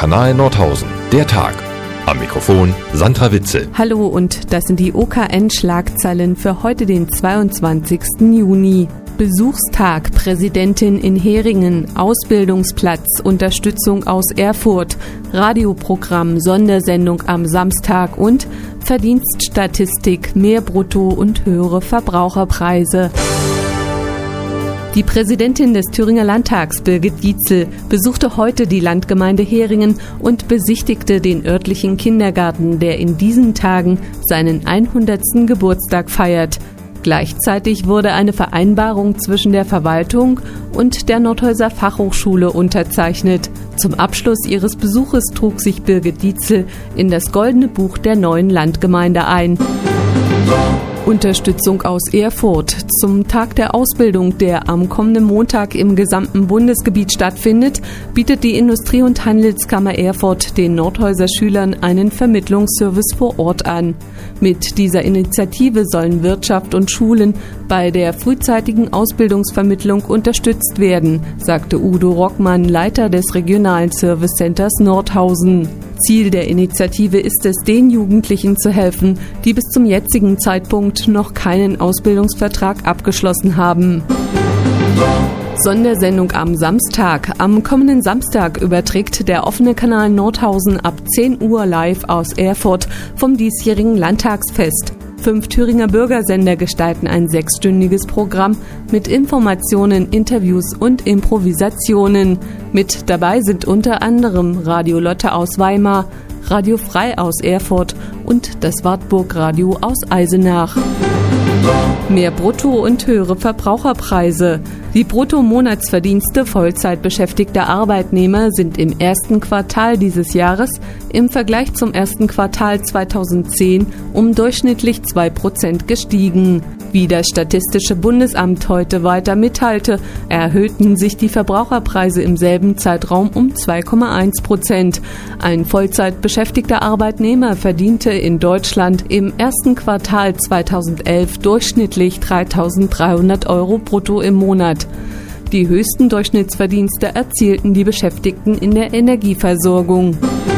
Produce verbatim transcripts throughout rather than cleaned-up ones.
Kanal Nordhausen. Der Tag. Am Mikrofon Sandra Witzel. Hallo und das sind die O K N-Schlagzeilen für heute, den zweiundzwanzigsten Juni. Besuchstag, Präsidentin in Heringen, Ausbildungsplatz, Unterstützung aus Erfurt, Radioprogramm, Sondersendung am Samstag und Verdienststatistik, mehr Brutto und höhere Verbraucherpreise. Die Präsidentin des Thüringer Landtags, Birgit Gietzel, besuchte heute die Landgemeinde Heringen und besichtigte den örtlichen Kindergarten, der in diesen Tagen seinen hundertsten Geburtstag feiert. Gleichzeitig wurde eine Vereinbarung zwischen der Verwaltung und der Nordhäuser Fachhochschule unterzeichnet. Zum Abschluss ihres Besuches trug sich Birgit Gietzel in das Goldene Buch der neuen Landgemeinde ein. Unterstützung aus Erfurt. Zum Tag der Ausbildung, der am kommenden Montag im gesamten Bundesgebiet stattfindet, bietet die Industrie- und Handelskammer Erfurt den Nordhäuser Schülern einen Vermittlungsservice vor Ort an. Mit dieser Initiative sollen Wirtschaft und Schulen bei der frühzeitigen Ausbildungsvermittlung unterstützt werden, sagte Udo Rockmann, Leiter des Regionalen Service Centers Nordhausen. Ziel der Initiative ist es, den Jugendlichen zu helfen, die bis zum jetzigen Zeitpunkt noch keinen Ausbildungsvertrag abgeschlossen haben. Sondersendung am Samstag. Am kommenden Samstag überträgt der offene Kanal Nordhausen ab zehn Uhr live aus Erfurt vom diesjährigen Landtagsfest. Fünf Thüringer Bürgersender gestalten ein sechsstündiges Programm mit Informationen, Interviews und Improvisationen. Mit dabei sind unter anderem Radio Lotte aus Weimar, Radio Frei aus Erfurt und das Wartburg Radio aus Eisenach. Mehr Brutto und höhere Verbraucherpreise. Die Bruttomonatsverdienste vollzeitbeschäftigter Arbeitnehmer sind im ersten Quartal dieses Jahres im Vergleich zum ersten Quartal zweitausendzehn um durchschnittlich zwei Prozent gestiegen. Wie das Statistische Bundesamt heute weiter mitteilte, erhöhten sich die Verbraucherpreise im selben Zeitraum um zwei Komma eins Prozent. Ein vollzeitbeschäftigter Arbeitnehmer verdiente in Deutschland im ersten Quartal zweitausendelf durchschnittlich dreitausenddreihundert Euro brutto im Monat. Die höchsten Durchschnittsverdienste erzielten die Beschäftigten in der Energieversorgung.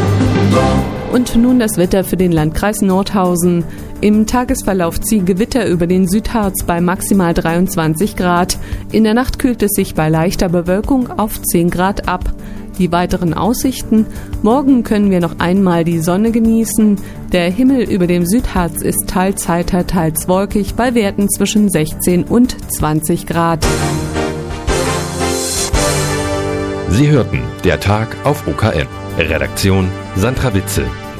Und nun das Wetter für den Landkreis Nordhausen. Im Tagesverlauf ziehen Gewitter über den Südharz bei maximal dreiundzwanzig Grad. In der Nacht kühlt es sich bei leichter Bewölkung auf zehn Grad ab. Die weiteren Aussichten: Morgen können wir noch einmal die Sonne genießen. Der Himmel über dem Südharz ist teils heiter, teils wolkig bei Werten zwischen sechzehn und zwanzig Grad. Sie hörten der Tag auf O K N. Redaktion Sandra Witzel.